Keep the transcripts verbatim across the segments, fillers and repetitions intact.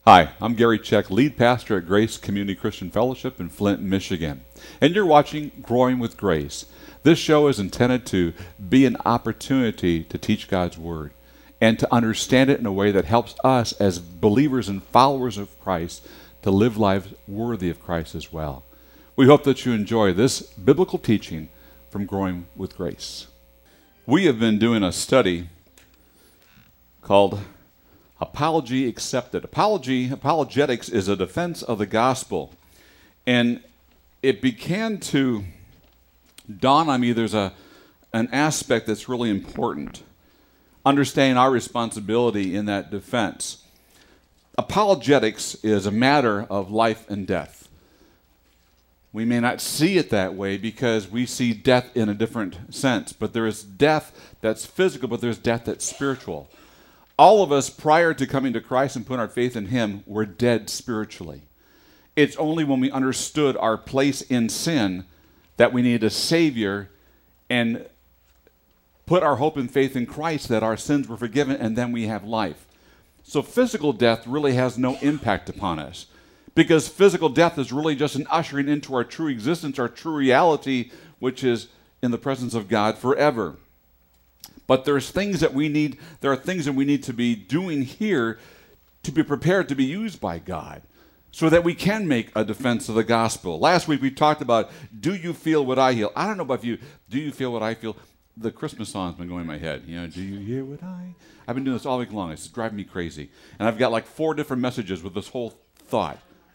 Hi, I'm Gary Check, lead pastor at Grace Community Christian Fellowship in Flint, Michigan. And you're watching Growing with Grace. This show is intended to be an opportunity to teach God's Word and to understand it in a way that helps us as believers and followers of Christ to live lives worthy of Christ as well. We hope that you enjoy this biblical teaching from Growing with Grace. We have been doing a study called Apology Accepted. Apology, apologetics is a defense of the gospel. And it began to dawn on me there's a an aspect that's really important. Understanding our responsibility in that defense. Apologetics is a matter of life and death. We may not see it that way because we see death in a different sense. But there is death that's physical, but there's death that's spiritual. All of us, prior to coming to Christ and putting our faith in Him, were dead spiritually. It's only when we understood our place in sin that we needed a Savior and put our hope and faith in Christ that our sins were forgiven and then we have life. So physical death really has no impact upon us because physical death is really just an ushering into our true existence, our true reality, which is in the presence of God forever. But there's things that we need, there are things that we need to be doing here to be prepared to be used by God so that we can make a defense of the gospel. Last week we talked about, do you feel what I feel? I don't know about you. Do you feel what I feel? The Christmas song's been going in my head. You know, do you hear what I... I've been doing this all week long. It's driving me crazy. And I've got like four different messages with this whole thought.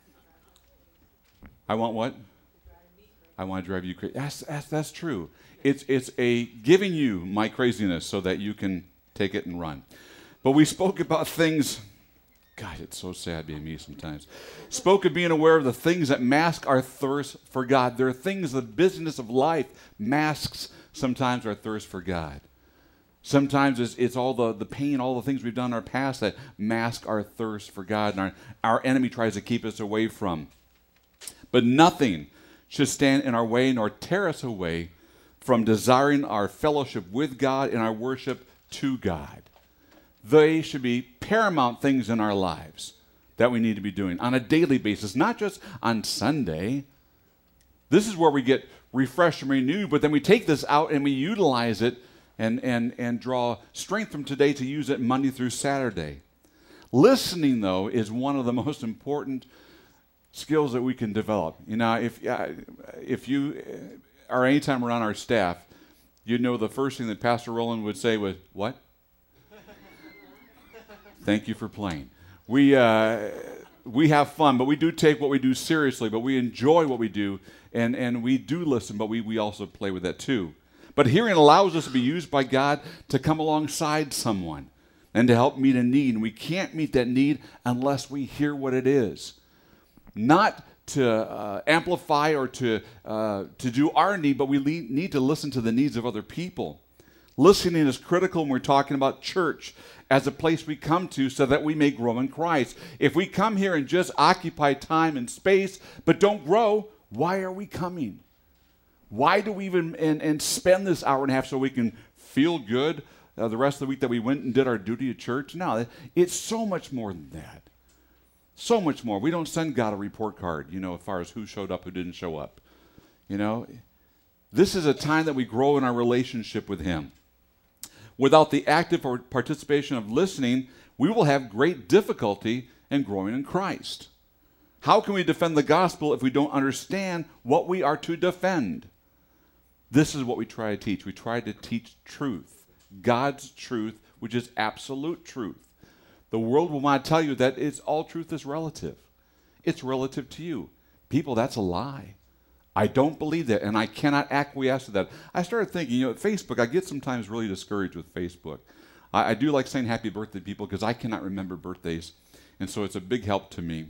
I want what? I want to drive you crazy. That's, that's, that's true. It's, it's a giving you my craziness so that you can take it and run. But we spoke about things... God, it's so sad being me sometimes. Spoke of being aware of the things that mask our thirst for God. There are things, the business of life masks sometimes our thirst for God. Sometimes it's, it's all the, the pain, all the things we've done in our past that mask our thirst for God and our, our enemy tries to keep us away from. But nothing should stand in our way nor tear us away from desiring our fellowship with God and our worship to God. They should be paramount things in our lives that we need to be doing on a daily basis, not just on Sunday. This is where we get refreshed and renewed, but then we take this out and we utilize it and, and, and draw strength from today to use it Monday through Saturday. Listening, though, is one of the most important skills that we can develop. You know, if, uh, if you are anytime around our staff, you know the first thing that Pastor Roland would say was, what? Thank you for playing. We uh, we have fun, but we do take what we do seriously, but we enjoy what we do, and, and we do listen, but we, we also play with that too. But hearing allows us to be used by God to come alongside someone and to help meet a need, and we can't meet that need unless we hear what it is. Not to uh, amplify or to, uh, to do our need, but we le- need to listen to the needs of other people. Listening is critical when we're talking about church as a place we come to so that we may grow in Christ. If we come here and just occupy time and space but don't grow, why are we coming? Why do we even and, and spend this hour and a half so we can feel good uh, the rest of the week that we went and did our duty at church? No, it's so much more than that. So much more. We don't send God a report card, you know, as far as who showed up, who didn't show up. You know, this is a time that we grow in our relationship with Him. Without the active participation of listening, we will have great difficulty in growing in Christ. How can we defend the gospel if we don't understand what we are to defend? This is what we try to teach. We try to teach truth, God's truth, which is absolute truth. The world will want to tell you that it's all truth is relative. It's relative to you. People, that's a lie. I don't believe that, and I cannot acquiesce to that. I started thinking, you know, at Facebook, I get sometimes really discouraged with Facebook. I, I do like saying happy birthday to people because I cannot remember birthdays, and so it's a big help to me.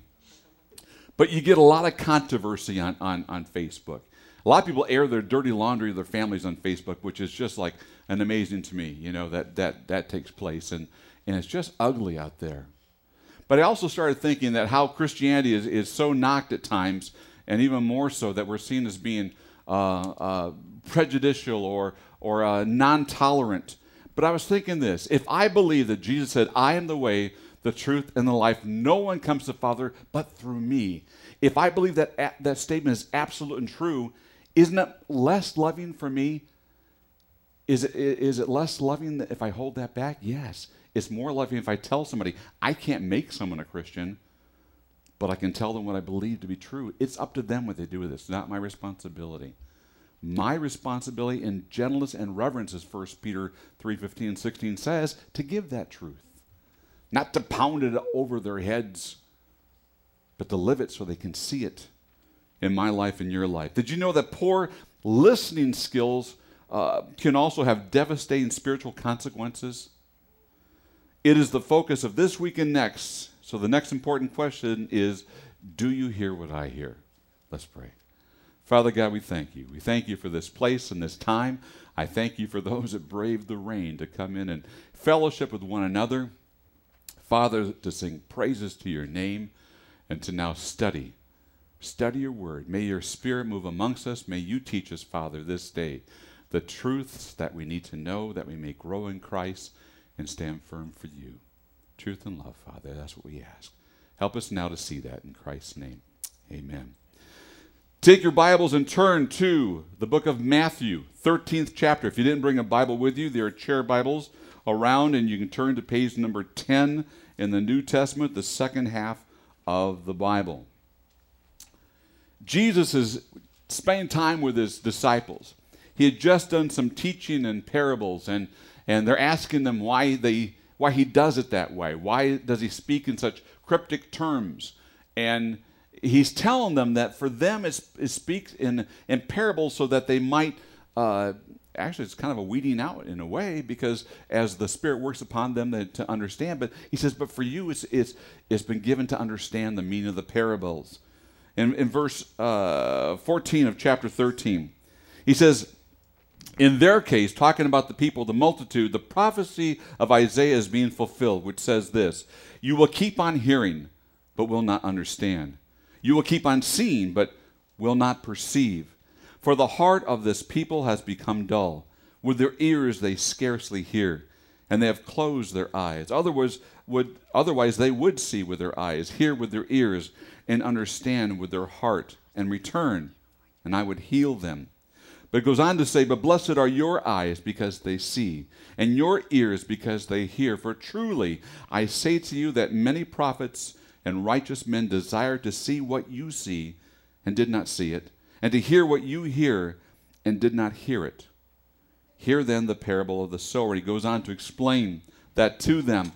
But you get a lot of controversy on, on, on Facebook. A lot of people air their dirty laundry of their families on Facebook, which is just like an amazing to me, you know, that that, that takes place, and, and it's just ugly out there. But I also started thinking that how Christianity is, is so knocked at times, and even more so that we're seen as being uh, uh, prejudicial or, or uh, non-tolerant. But I was thinking this, if I believe that Jesus said, I am the way, the truth, and the life. No one comes to the Father but through me. If I believe that that statement is absolute and true, isn't it less loving for me? Is it, is it less loving if I hold that back? Yes. It's more loving if I tell somebody. I can't make someone a Christian, but I can tell them what I believe to be true. It's up to them what they do with it. It's not my responsibility. My responsibility in gentleness and reverence, as First Peter three fifteen and sixteen says, to give that truth. Not to pound it over their heads, but to live it so they can see it in my life and your life. Did you know that poor listening skills uh, can also have devastating spiritual consequences? It is the focus of this week and next. So the next important question is, do you hear what I hear? Let's pray. Father God, we thank you. We thank you for this place and this time. I thank you for those that braved the rain to come in and fellowship with one another. Father, to sing praises to your name and to now study. Study your word. May your Spirit move amongst us. May you teach us, Father, this day the truths that we need to know, that we may grow in Christ and stand firm for you. Truth and love, Father, that's what we ask. Help us now to see that in Christ's name. Amen. Take your Bibles and turn to the book of Matthew, thirteenth chapter. If you didn't bring a Bible with you, there are chair Bibles around, and you can turn to page number ten in the New Testament, the second half of the Bible. Jesus is spending time with his disciples. He had just done some teaching and parables, and, and they're asking them why they why he does it that way. Why does he speak in such cryptic terms? And he's telling them that for them it, it speaks in, in parables so that they might, uh, actually it's kind of a weeding out in a way, because as the Spirit works upon them they, to understand, but he says, but for you it's, it's, it's been given to understand the meaning of the parables. In, in verse uh, fourteen of chapter thirteen, he says, in their case, talking about the people, the multitude, the prophecy of Isaiah is being fulfilled, which says this, you will keep on hearing, but will not understand. You will keep on seeing, but will not perceive. For the heart of this people has become dull. With their ears they scarcely hear, and they have closed their eyes. Otherwise, would, otherwise they would see with their eyes, hear with their ears, and understand with their heart, and return, and I would heal them. But it goes on to say, but blessed are your eyes because they see, and your ears because they hear. For truly I say to you that many prophets and righteous men desire to see what you see and did not see it, and to hear what you hear and did not hear it. Hear then the parable of the sower. He goes on to explain that to them.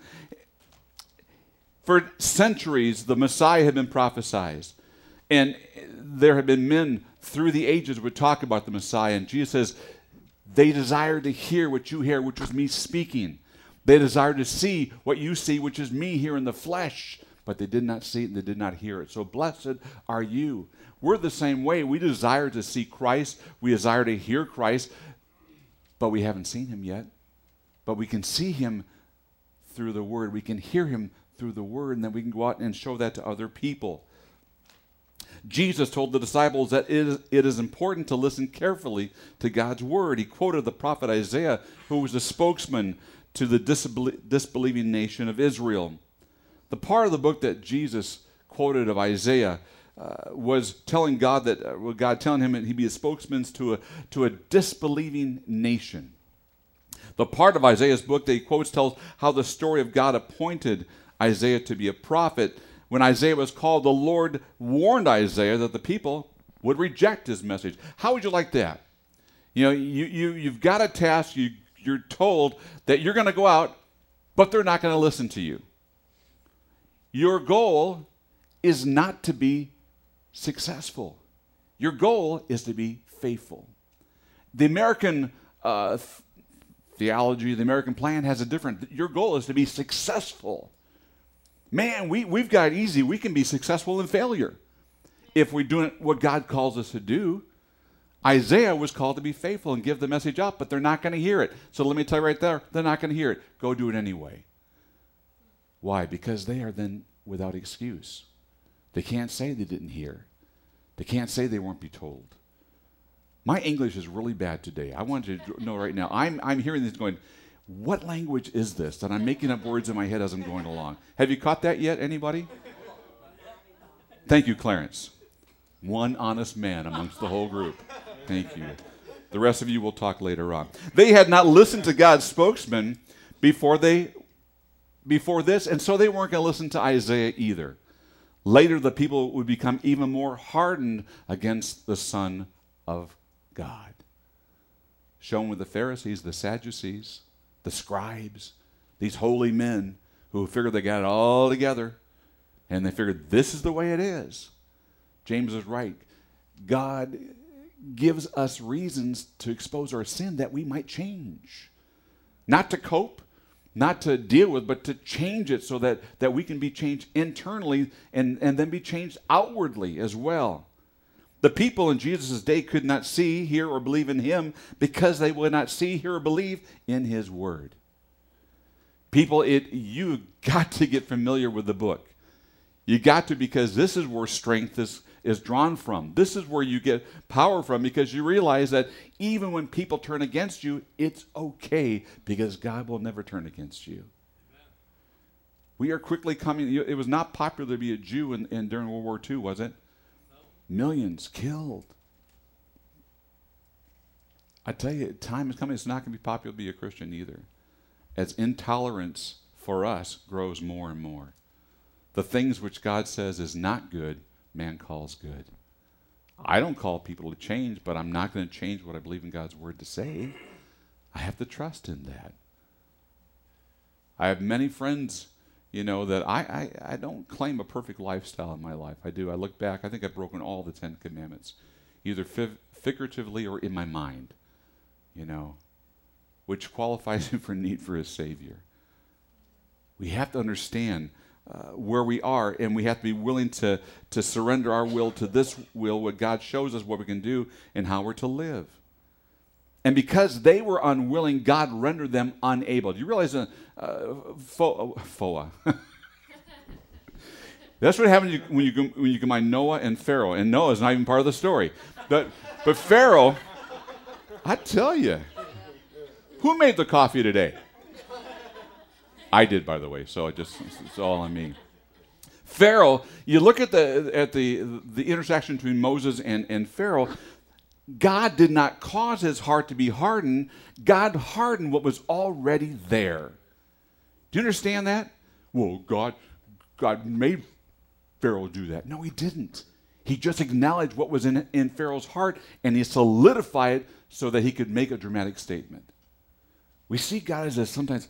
For centuries, the Messiah had been prophesied, and there had been men through the ages would talk about the Messiah, and Jesus says, they desire to hear what you hear, which was me speaking. They desire to see what you see, which is me here in the flesh, but they did not see it and they did not hear it. So blessed are you. We're the same way. We desire to see Christ. We desire to hear Christ, but we haven't seen him yet. But we can see him through the word. We can hear him through the word, and then we can go out and show that to other people. Jesus told the disciples that it is, it is important to listen carefully to God's word. He quoted the prophet Isaiah, who was the spokesman to the disbelie- disbelieving nation of Israel. The part of the book that Jesus quoted of Isaiah uh, was telling God that, uh, well, God telling him that he'd be a spokesman to a, to a disbelieving nation. The part of Isaiah's book that he quotes tells how the story of God appointed Isaiah to be a prophet. When Isaiah was called, the Lord warned Isaiah that the people would reject his message. How would you like that? You know, you, you, you've got a task, you, you're told that you're going to go out, but they're not going to listen to you. Your goal is not to be successful. Your goal is to be faithful. The American uh, th- theology, the American plan has a different, your goal is to be successful. Man, we, we've got it easy. We can be successful in failure if we're doing what God calls us to do. Isaiah was called to be faithful and give the message out, but they're not going to hear it. So let me tell you right there, they're not going to hear it. Go do it anyway. Why? Because they are then without excuse. They can't say they didn't hear. They can't say they weren't be told. My English is really bad today. I want you to know right now, I'm, I'm hearing this going, what language is this that I'm making up words in my head as I'm going along? Have you caught that yet, anybody? Thank you, Clarence. One honest man amongst the whole group. Thank you. The rest of you will talk later on. They had not listened to God's spokesman before they before this, and so they weren't going to listen to Isaiah either. Later, the people would become even more hardened against the Son of God. Shown with the Pharisees, the Sadducees, the scribes, these holy men who figured they got it all together, and they figured this is the way it is. James is right. God gives us reasons to expose our sin that we might change. Not to cope, not to deal with, but to change it so that, that we can be changed internally and, and then be changed outwardly as well. The people in Jesus' day could not see, hear, or believe in him because they would not see, hear, or believe in his word. People, it you got to get familiar with the book. You got to, because this is where strength is, is drawn from. This is where you get power from, because you realize that even when people turn against you, it's okay because God will never turn against you. Amen. We are quickly coming. It was not popular to be a Jew in, in during World War Two, was it? Millions killed. I tell you, time is coming. It's not going to be popular to be a Christian either, as intolerance for us grows more and more. The things which God says is not good, man calls good. I don't call people to change, but I'm not going to change what I believe in God's word to say. I have to trust in that. I have many friends, you know, that I, I, I don't claim a perfect lifestyle in my life. I do. I look back. I think I've broken all the Ten Commandments, either fi- figuratively or in my mind, you know, which qualifies me for need for a Savior. We have to understand uh, where we are, and we have to be willing to, to surrender our will to this will, what God shows us what we can do and how we're to live. And because they were unwilling, God rendered them unable. Do you realize that uh, fo- uh, F O A? That's what happens when you when you combine Noah and Pharaoh. And Noah's not even part of the story. But but Pharaoh, I tell you, who made the coffee today? I did, by the way. So it just it's all on me. Pharaoh, you look at the at the the intersection between Moses and, and Pharaoh. God did not cause his heart to be hardened. God hardened what was already there. Do you understand that? Well, God, God made Pharaoh do that. No, he didn't. He just acknowledged what was in, in Pharaoh's heart, and he solidified it so that he could make a dramatic statement. We see God as a sometimes,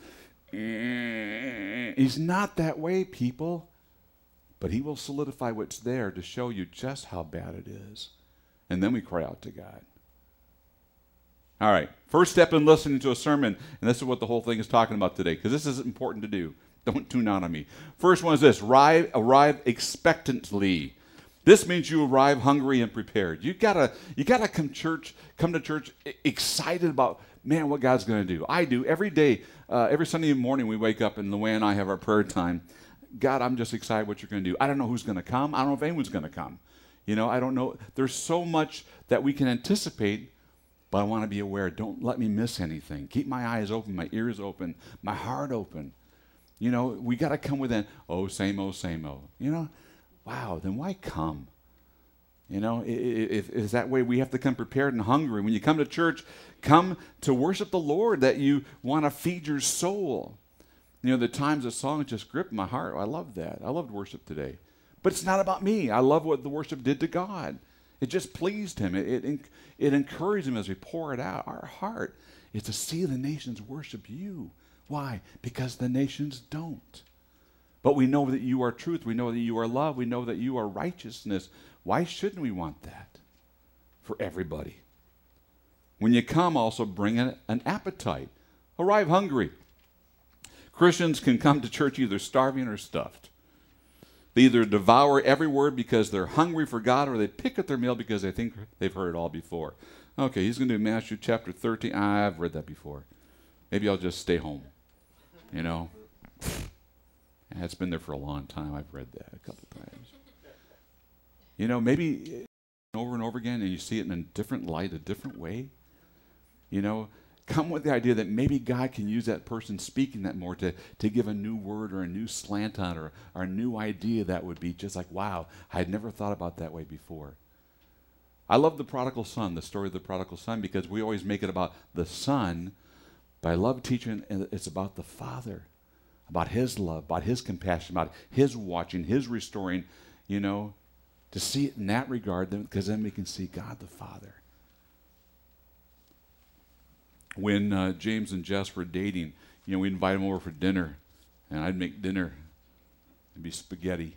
he's not that way, people. But he will solidify what's there to show you just how bad it is. And then we cry out to God. All right, first step in listening to a sermon, and this is what the whole thing is talking about today, because this is important to do. Don't tune out on me. First one is this: arrive, arrive expectantly. This means you arrive hungry and prepared. You gotta, you gotta come church, come to church excited about, man, what God's going to do. I do every day, uh, every Sunday morning. We wake up, and Luann and I have our prayer time. God, I'm just excited what you're going to do. I don't know who's going to come. I don't know if anyone's going to come. You know, I don't know. There's so much that we can anticipate, but I want to be aware. Don't let me miss anything. Keep my eyes open, my ears open, my heart open. You know, we got to come with an, oh, same old, same old. You know, wow, then why come? You know, if it's that way, we have to come prepared and hungry. When you come to church, come to worship the Lord, that you want to feed your soul. You know, the times the songs just grip my heart. I love that. I loved worship today. But it's not about me. I love what the worship did to God. It just pleased him. It, it, it encouraged him as we pour it out. Our heart is to see the nations worship you. Why? Because the nations don't. But we know that you are truth. We know that you are love. We know that you are righteousness. Why shouldn't we want that for everybody? When you come, also bring an, an appetite. Arrive hungry. Christians can come to church either starving or stuffed. They either devour every word because they're hungry for God, or they pick at their meal because they think they've heard it all before. Okay, he's going to do Matthew chapter thirteen. I've read that before. Maybe I'll just stay home. You know? It's been there for a long time. I've read that a couple times. You know, maybe over and over again, and you see it in a different light, a different way. You know, come with the idea that maybe God can use that person speaking that more to, to give a new word or a new slant on it, or, or a new idea that would be just like, wow, I had never thought about that way before. I love the prodigal son, the story of the prodigal son, because we always make it about the son, but I love teaching it's about the father, about his love, about his compassion, about his watching, his restoring, you know, to see it in that regard, because then we can see God the Father. When uh, James and Jess were dating, you know, we'd invite them over for dinner, and I'd make dinner. It'd be spaghetti.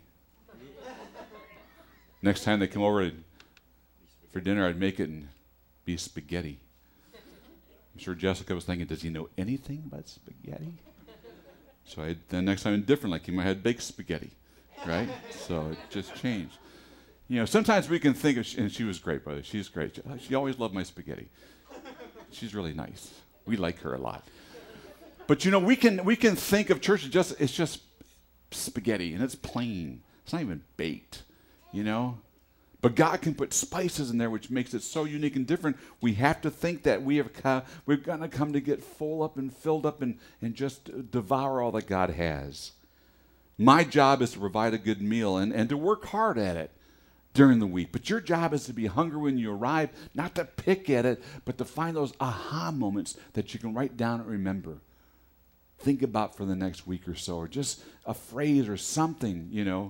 Next time they come over for dinner, I'd make it and be spaghetti. I'm sure Jessica was thinking, does he know anything about spaghetti? So I, the next time, different, like he might have baked spaghetti, right? So it just changed. You know, sometimes we can think of, and she was great, brother. She's great. She always loved my spaghetti. She's really nice. We like her a lot. But you know, we can we can think of church as just it's just spaghetti and it's plain. It's not even baked, you know. But God can put spices in there, which makes it so unique and different. We have to think that we have come, we're going to come to get full up and filled up and, and just devour all that God has. My job is to provide a good meal and, and to work hard at it during the week. But your job is to be hungry when you arrive, not to pick at it, but to find those aha moments that you can write down and remember. Think about for the next week or so, or just a phrase or something, you know,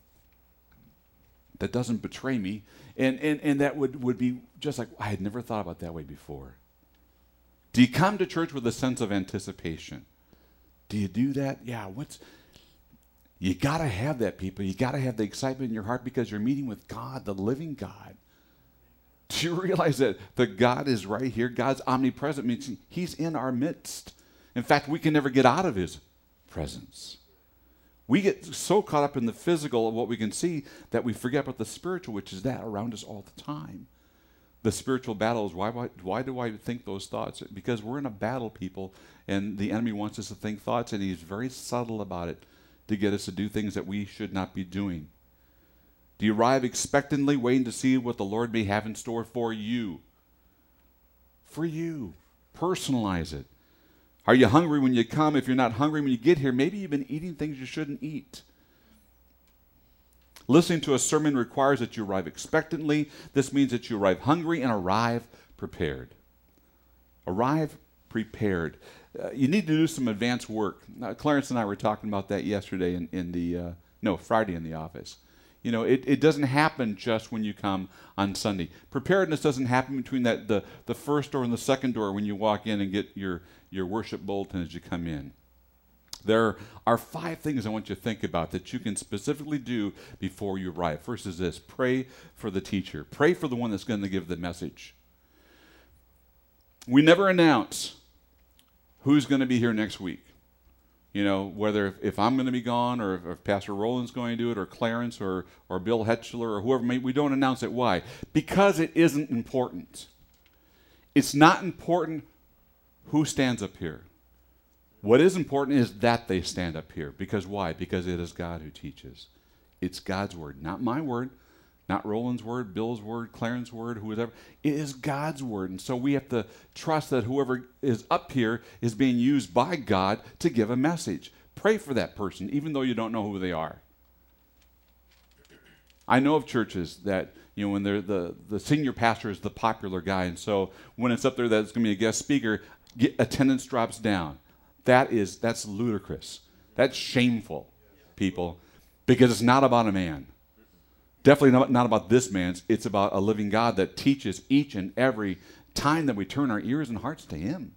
that doesn't betray me. And, and, and that would, would be just like, I had never thought about it that way before. Do you come to church with a sense of anticipation? Do you do that? Yeah, what's... You got to have that, people. You got to have the excitement in your heart because you're meeting with God, the living God. Do you realize that the God is right here? God's omnipresent means he's in our midst. In fact, we can never get out of his presence. We get so caught up in the physical of what we can see that we forget about the spiritual, which is that around us all the time. The spiritual battle is why, why, why do I think those thoughts? Because we're in a battle, people, and the enemy wants us to think thoughts, and he's very subtle about it, to get us to do things that we should not be doing. Do you arrive expectantly, waiting to see what the Lord may have in store for you? For you. Personalize it. Are you hungry when you come? If you're not hungry when you get here, maybe you've been eating things you shouldn't eat. Listening to a sermon requires that you arrive expectantly. This means that you arrive hungry and arrive prepared. Arrive prepared. Uh, you need to do some advanced work. Uh, Clarence and I were talking about that yesterday in, in the, uh, no, Friday in the office. You know, it, it doesn't happen just when you come on Sunday. Preparedness doesn't happen between that the, the first door and the second door when you walk in and get your, your worship bulletin as you come in. There are five things I want you to think about that you can specifically do before you arrive. First is this: pray for the teacher. Pray for the one that's going to give the message. We never announce who's going to be here next week. You know, whether if, if I'm going to be gone or if, if Pastor Roland's going to do it or Clarence or, or Bill Hetchler or whoever, may, we don't announce it. Why? Because it isn't important. It's not important who stands up here. What is important is that they stand up here. Because why? Because it is God who teaches. It's God's word, not my word. Not Roland's word, Bill's word, Clarence's word, whoever. It is God's word. And so we have to trust that whoever is up here is being used by God to give a message. Pray for that person, even though you don't know who they are. I know of churches that, you know, when they're the, the senior pastor is the popular guy, and so when it's up there that it's going to be a guest speaker, get, attendance drops down. That is, that's ludicrous. That's shameful, people, because it's not about a man. Definitely not, not about this man's. It's about a living God that teaches each and every time that we turn our ears and hearts to him.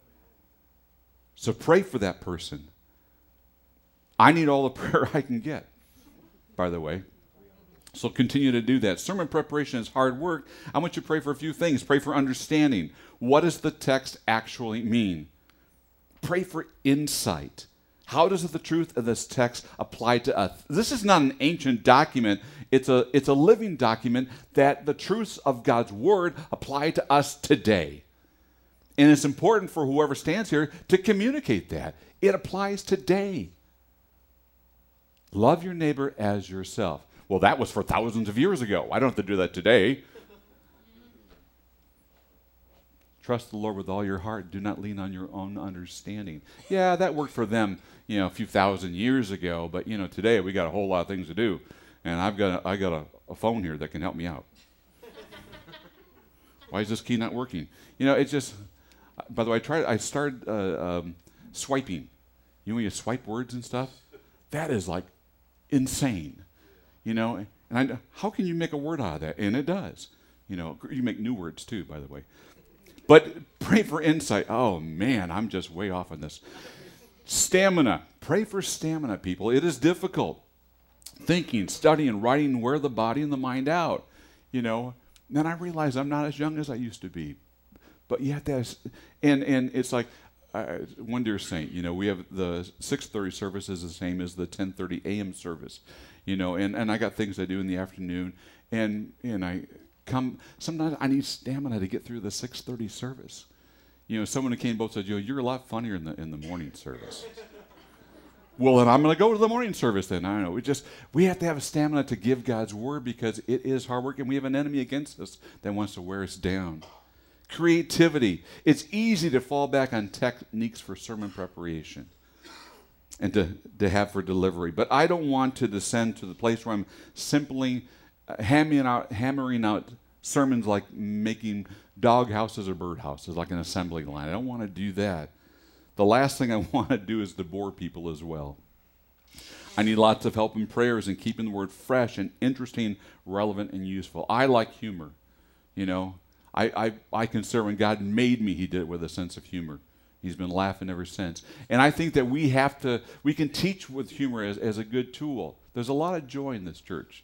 So pray for that person. I need all the prayer I can get, by the way. So continue to do that. Sermon preparation is hard work. I want you to pray for a few things. Pray for understanding. What does the text actually mean? Pray for insight. How does the truth of this text apply to us? This is not an ancient document. It's a, it's a living document that the truths of God's word apply to us today. And it's important for whoever stands here to communicate that. It applies today. Love your neighbor as yourself. Well, that was for thousands of years ago. I don't have to do that today. Trust the Lord with all your heart. Do not lean on your own understanding. Yeah, that worked for them, you know, a few thousand years ago. But, you know, today we got a whole lot of things to do. And I've got a, I got a, a phone here that can help me out. Why is this key not working? You know, it's just, by the way, I tried, I started uh, um, swiping. You know, when you swipe words and stuff? That is like insane. You know, and I, how can you make a word out of that? And it does. You know, you make new words too, by the way. But pray for insight. Oh, man, I'm just way off on this. Stamina. Pray for stamina, people. It is difficult. Thinking, studying, writing, wear the body and the mind out. You know, then I realize I'm not as young as I used to be. But you have to have, and, and it's like, uh, one dear saint, you know, we have the six thirty service is the same as the ten thirty a m service. You know, and, and I got things I do in the afternoon. And, and I... Come, sometimes I need stamina to get through the six thirty service. You know, someone who came both said, "Joe, you're a lot funnier in the in the morning service." Well, then I'm going to go to the morning service. Then I don't know. We just we have to have a stamina to give God's word because it is hard work, and we have an enemy against us that wants to wear us down. Creativity. It's easy to fall back on techniques for sermon preparation and to to have for delivery, but I don't want to descend to the place where I'm simply Uh, hammering out, hammering out sermons like making dog houses or bird houses, like an assembly line. I don't want to do that. The last thing I want to do is to bore people as well. I need lots of help and prayers in keeping the word fresh and interesting, relevant, and useful. I like humor. You know, I, I, I consider when God made me, he did it with a sense of humor. He's been laughing ever since. And I think that we have to, we can teach with humor as, as a good tool. There's a lot of joy in this church.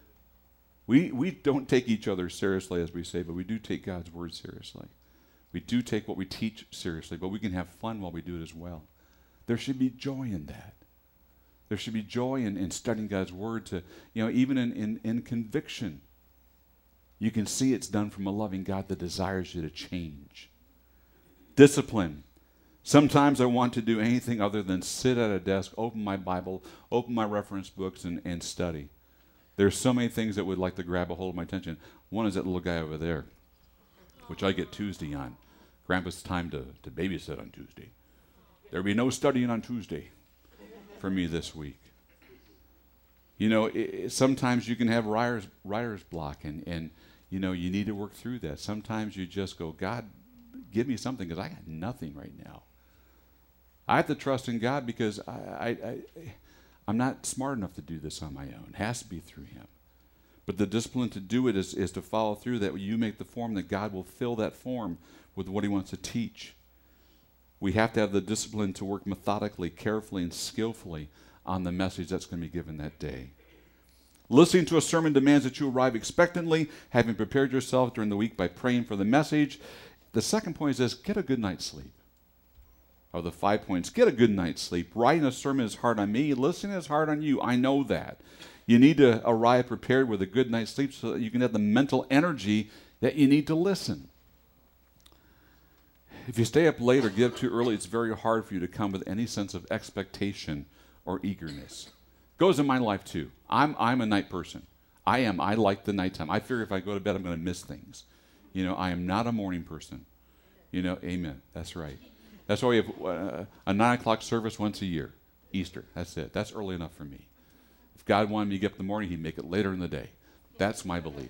We we don't take each other seriously, as we say, but we do take God's word seriously. We do take what we teach seriously, but we can have fun while we do it as well. There should be joy in that. There should be joy in, in studying God's word to, you know, even in, in, in conviction. You can see it's done from a loving God that desires you to change. Discipline. Sometimes I want to do anything other than sit at a desk, open my Bible, open my reference books, and, and study. There's so many things that would like to grab a hold of my attention. One is that little guy over there, which I get Tuesday on. Grandpa's time to, to babysit on Tuesday. There'll be no studying on Tuesday for me this week. You know, it, it, sometimes you can have writer's, writer's block, and, and, you know, you need to work through that. Sometimes you just go, God, give me something, because I got nothing right now. I have to trust in God because I... I, I I'm not smart enough to do this on my own. It has to be through him. But the discipline to do it is, is to follow through, that you make the form, that God will fill that form with what he wants to teach. We have to have the discipline to work methodically, carefully, and skillfully on the message that's going to be given that day. Listening to a sermon demands that you arrive expectantly, having prepared yourself during the week by praying for the message. The second point is this: get a good night's sleep. Of the five points, get a good night's sleep. Writing a sermon is hard on me. Listening is hard on you. I know that. You need to arrive prepared with a good night's sleep so that you can have the mental energy that you need to listen. If you stay up late or get up too early, it's very hard for you to come with any sense of expectation or eagerness. Goes in my life too. I'm I'm a night person. I am. I like the nighttime. I figure if I go to bed, I'm going to miss things. You know, I am not a morning person. You know, amen. That's right. That's why we have uh, a nine o'clock service once a year, Easter. That's it. That's early enough for me. If God wanted me to get up in the morning, he'd make it later in the day. That's my belief.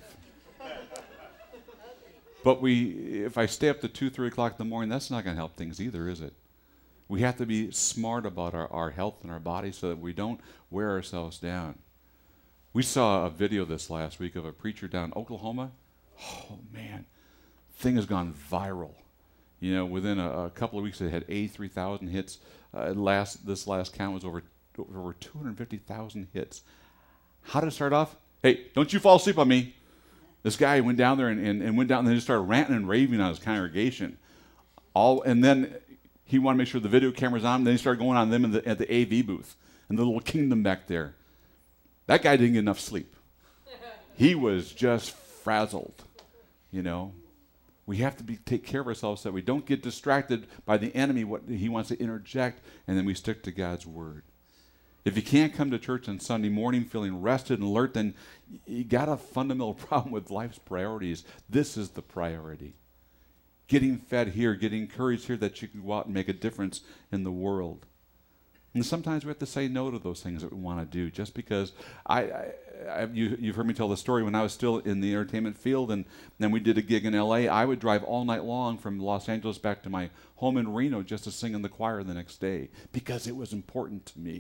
But we, if I stay up to two, three o'clock in the morning, that's not going to help things either, is it? We have to be smart about our, our health and our body so that we don't wear ourselves down. We saw a video this last week of a preacher down in Oklahoma. Oh, man. Thing has gone viral. You know, within a, a couple of weeks, it had eighty-three thousand hits. Uh, last This last count was over over two hundred fifty thousand hits. How did it start off? Hey, don't you fall asleep on me. This guy went down there and, and, and went down and then just started ranting and raving on his congregation. All And then he wanted to make sure the video camera's on, and then he started going on them in the, at the A V booth and the little kingdom back there. That guy didn't get enough sleep. He was just frazzled, you know. We have to be, take care of ourselves so that we don't get distracted by the enemy, what he wants to interject, and then we stick to God's word. If you can't come to church on Sunday morning feeling rested and alert, then you got a fundamental problem with life's priorities. This is the priority. getting fed here, getting encouraged here that you can go out and make a difference in the world. And sometimes we have to say no to those things that we want to do just because I, I, I you, you've heard me tell the story when I was still in the entertainment field and then we did a gig in L A. I would drive all night long from Los Angeles back to my home in Reno just to sing in the choir the next day because it was important to me.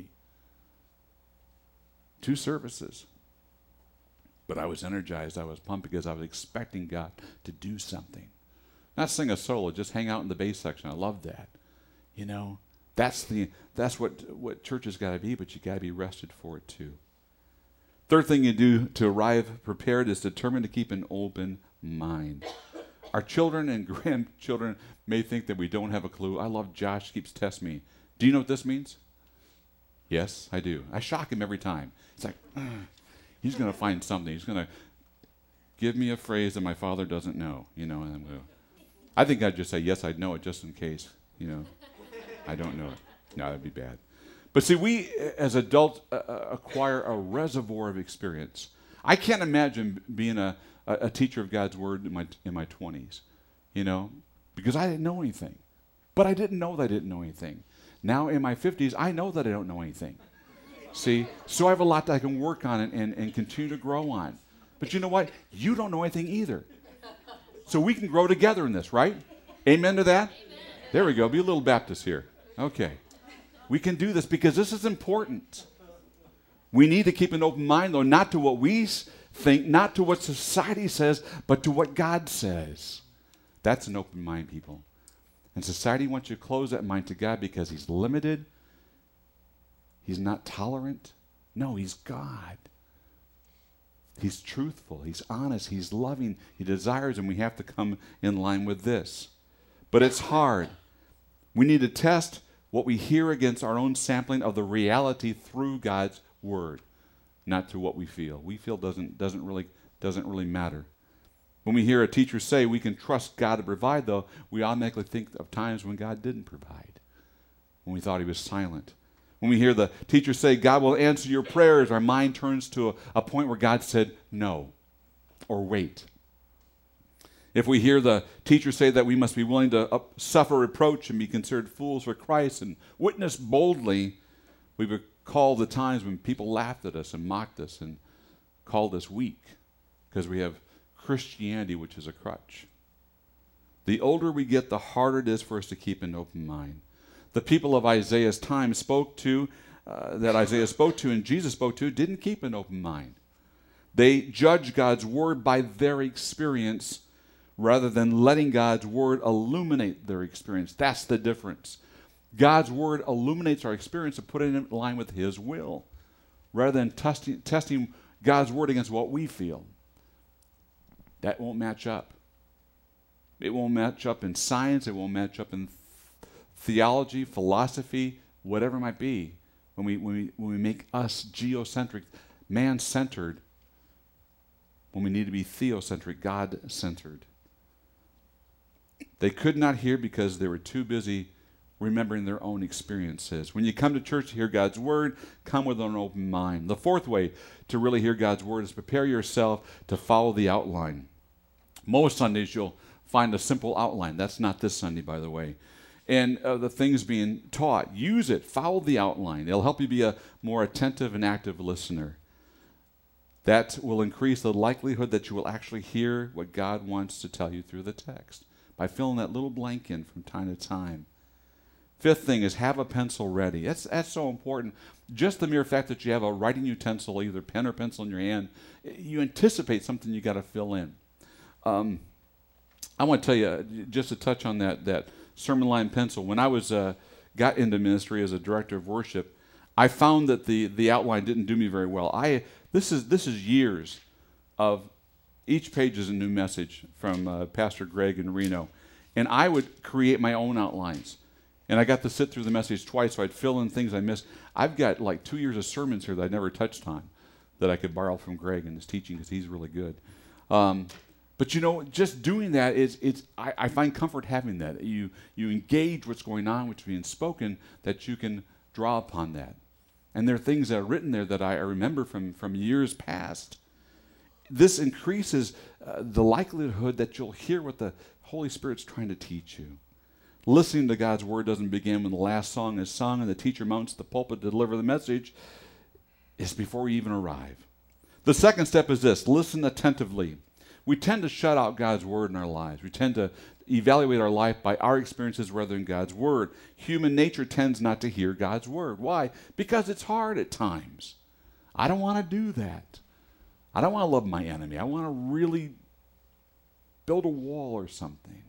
Two services. But I was energized. I was pumped because I was expecting God to do something. Not sing a solo, just hang out in the bass section. I love that. You know, that's the that's what what church has got to be, but you got to be rested for it too. Third thing you do to arrive prepared is determined to keep an open mind. Our children and grandchildren may think that we don't have a clue. I love Josh keeps testing me. Do you know what this means? Yes, I do. I shock him every time. It's like, ugh. He's going to find something. He's going to give me a phrase that my father doesn't know, you know, and I'm going to, I think I'd just say, yes, I know it just in case, you know. I don't know it. No, that'd be bad. But see, we as adults uh, acquire a reservoir of experience. I can't imagine being a, a, a teacher of God's Word in my, in my twenties, you know, because I didn't know anything. But I didn't know that I didn't know anything. Now in my fifties, I know that I don't know anything. See, so I have a lot that I can work on and, and, and continue to grow on. But you know what? You don't know anything either. So we can grow together in this, right? Amen to that? Amen. There we go. Be a little Baptist here. Okay. We can do this because this is important. We need to keep an open mind, though, not to what we think, not to what society says, but to what God says. That's an open mind, people. And society wants you to close that mind to God because he's limited. He's not tolerant. No, he's God. He's truthful. He's honest. He's loving. He desires, and we have to come in line with this. But it's hard. We need to test what we hear against our own sampling of the reality through God's Word, not through what we feel. We feel doesn't doesn't really doesn't really matter. When we hear a teacher say we can trust God to provide, though, we automatically think of times when God didn't provide, when we thought he was silent. When we hear the teacher say, God will answer your prayers, our mind turns to a, a point where God said no or wait. If we hear the teacher say that we must be willing to up, suffer reproach and be considered fools for Christ and witness boldly, we recall the times when people laughed at us and mocked us and called us weak because we have Christianity, which is a crutch. The older we get, the harder it is for us to keep an open mind. The people of Isaiah's time spoke to, uh, that Isaiah spoke to and Jesus spoke to, didn't keep an open mind. They judged God's word by their experience rather than letting God's word illuminate their experience. That's the difference. God's word illuminates our experience and put it in line with his will rather than testing, testing God's word against what we feel. That won't match up. It won't match up in science. It won't match up in theology, philosophy, whatever it might be, when we, when we, when we make us geocentric, man-centered, when we need to be theocentric, God-centered. They could not hear because they were too busy remembering their own experiences. When you come to church to hear God's word, come with an open mind. The fourth way to really hear God's word is prepare yourself to follow the outline. Most Sundays you'll find a simple outline. That's not this Sunday, by the way. And uh, the things being taught, use it, follow the outline. It'll help you be a more attentive and active listener. That will increase the likelihood that you will actually hear what God wants to tell you through the text by filling that little blank in from time to time. Fifth thing is have a pencil ready. That's, that's so important. Just the mere fact that you have a writing utensil, either pen or pencil in your hand, you anticipate something you got to fill in. Um, I want to tell you, just to touch on that, that sermon line pencil. When I was uh, got into ministry as a director of worship, I found that the the outline didn't do me very well. I this is this is years of each page is a new message from uh, Pastor Greg in Reno, and I would create my own outlines. And I got to sit through the message twice, so I'd fill in things I missed. I've got like two years of sermons here that I never touched on that I could borrow from Greg in his teaching because he's really good. Um, But you know, just doing that is it's I, I find comfort having that. You you engage what's going on, what's being spoken, that you can draw upon that. And there are things that are written there that I remember from, from years past. this increases uh, the likelihood that you'll hear what the Holy Spirit's trying to teach you. Listening to God's word doesn't begin when the last song is sung and the teacher mounts the pulpit to deliver the message. It's before we even arrive. The second step is this: listen attentively. We tend to shut out God's word in our lives. We tend to evaluate our life by our experiences rather than God's word. Human nature tends not to hear God's word. Why? Because it's hard at times. I don't want to do that. I don't want to love my enemy. I want to really build a wall or something.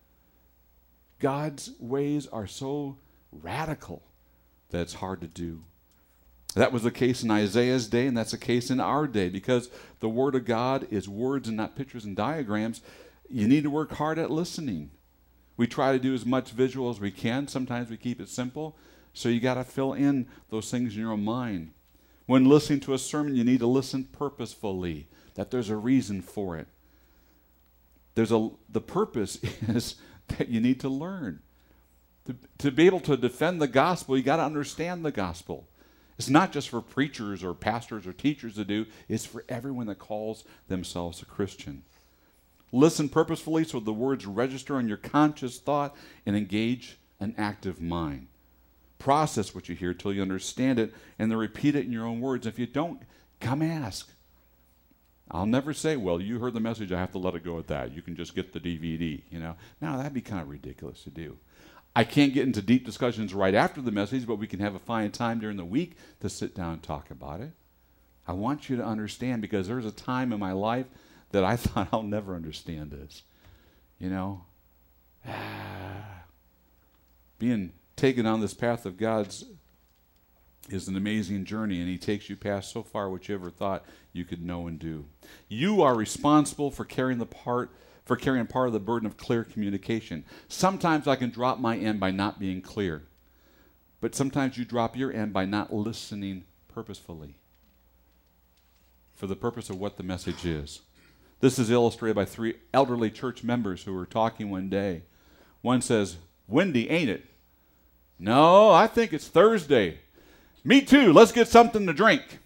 God's ways are so radical that it's hard to do. That was the case in Isaiah's day, and that's the case in our day. Because the Word of God is words and not pictures and diagrams, you need to work hard at listening. We try to do as much visual as we can. Sometimes we keep it simple. So you got to fill in those things in your own mind. When listening to a sermon, you need to listen purposefully, that there's a reason for it. There's a, the purpose is that you need to learn. To, to be able to defend the gospel, you got to understand the gospel. It's not just for preachers or pastors or teachers to do. It's for everyone that calls themselves a Christian. Listen purposefully so the words register on your conscious thought and engage an active mind. Process what you hear till you understand it and then repeat it in your own words. If you don't, come ask. I'll never say, well, you heard the message, I have to let it go at that. You can just get the D V D, you know. No, that'd be kind of ridiculous to do. I can't get into deep discussions right after the message, but we can have a fine time during the week to sit down and talk about it. I want you to understand, because there was a time in my life that I thought I'll never understand this. You know, ah, being taken on this path of God's is an amazing journey, and he takes you past so far what you ever thought you could know and do. You are responsible for carrying the part for carrying part of the burden of clear communication. Sometimes I can drop my end by not being clear, but sometimes you drop your end by not listening purposefully for the purpose of what the message is. This is illustrated by three elderly church members who were talking one day. One says, "Windy, ain't it?" "No, I think it's Thursday." "Me too, let's get something to drink."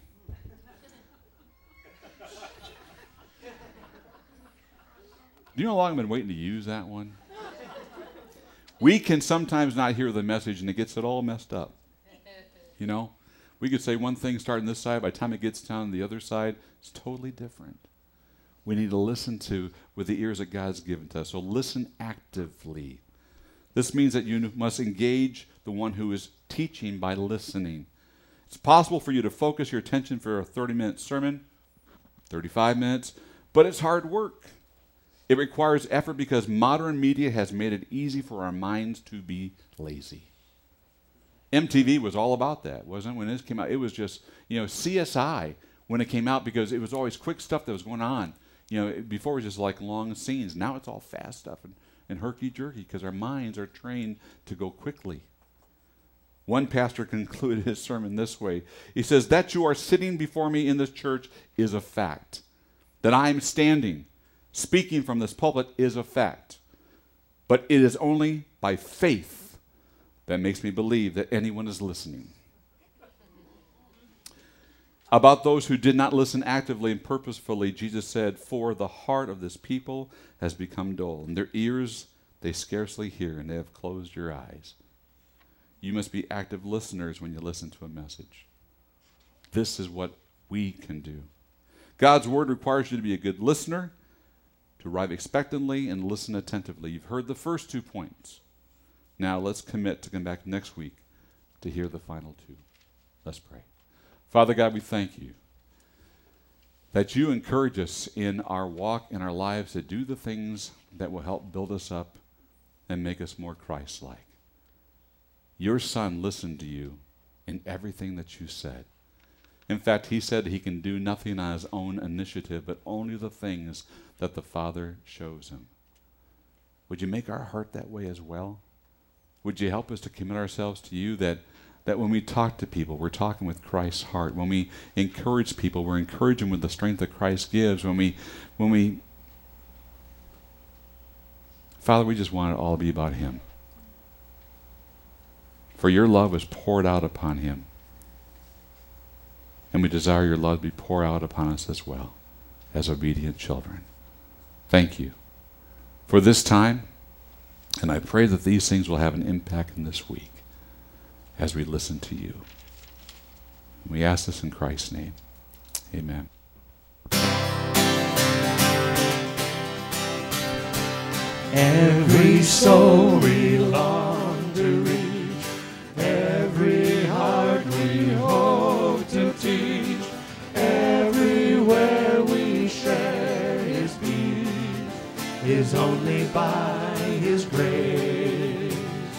Do you know how long I've been waiting to use that one? We can sometimes not hear the message and it gets it all messed up. You know? We could say one thing starting this side, by the time it gets down the other side, it's totally different. We need to listen to with the ears that God's given to us. So listen actively. This means that you must engage the one who is teaching by listening. It's possible for you to focus your attention for a thirty-minute sermon, thirty-five minutes, but it's hard work. It requires effort because modern media has made it easy for our minds to be lazy. M T V was all about that, wasn't it? When this came out, it was just, you know, C S I when it came out, because it was always quick stuff that was going on. You know, before it was just like long scenes. Now it's all fast stuff and, and herky-jerky because our minds are trained to go quickly. One pastor concluded his sermon this way. He says, "That you are sitting before me in this church is a fact. That I am standing, speaking from this pulpit is a fact. But it is only by faith that makes me believe that anyone is listening." About those who did not listen actively and purposefully, Jesus said, "For the heart of this people has become dull, and their ears they scarcely hear, and they have closed your eyes." You must be active listeners when you listen to a message. This is what we can do. God's word requires you to be a good listener, to arrive expectantly and listen attentively. You've heard the first two points. Now let's commit to come back next week to hear the final two. Let's pray. Father God, we thank you that you encourage us in our walk, in our lives, to do the things that will help build us up and make us more Christ-like. Your Son listened to you in everything that you said. In fact, he said he can do nothing on his own initiative, but only the things that the Father shows him. Would you make our heart that way as well? Would you help us to commit ourselves to you, that, that when we talk to people, we're talking with Christ's heart. When we encourage people, we're encouraging with the strength that Christ gives. When we, when we, Father, we just want it all to be about him. For your love was poured out upon him. And we desire your love to be poured out upon us as well. as obedient children. Thank you for this time, and I pray that these things will have an impact in this week as we listen to you. We ask this in Christ's name. Amen. Every soul we long to reach, every heart we hope to teach, everywhere we share His peace, is only by His grace.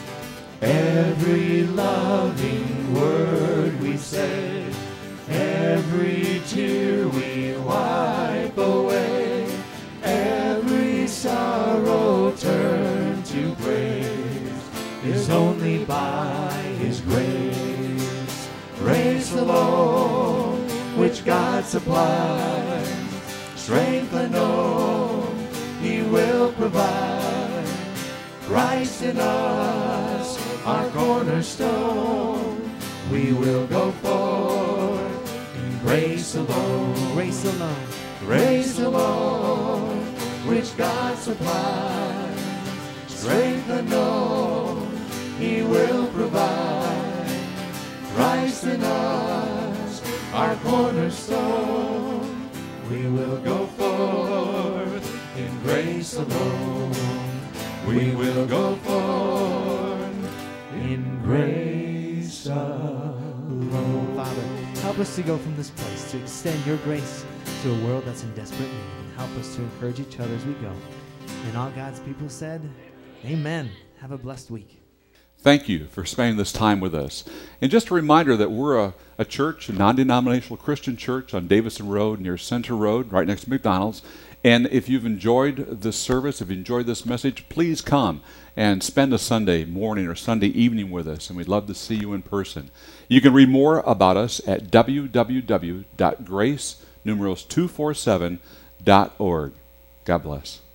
Every loving word we say, every tear we wipe away, every sorrow turn to praise, is only by His grace. Grace alone, which God supplies, strength unknown He will provide. Christ in us, our cornerstone, we will go forth in grace alone. Grace alone. Grace alone, which God supplies, strength unknown He will provide. Christ in us, our cornerstone, we will go forth in grace alone. We will go forth in grace alone. Father, help us to go from this place, to extend your grace to a world that's in desperate need. And help us to encourage each other as we go. And all God's people said, amen. Have a blessed week. Thank you for spending this time with us. And just a reminder that we're a, a church, a non-denominational Christian church on Davison Road near Center Road, right next to McDonald's. And if you've enjoyed this service, if you enjoyed this message, please come and spend a Sunday morning or Sunday evening with us, and we'd love to see you in person. You can read more about us at w w w dot grace numerals two forty-seven dot org. God bless.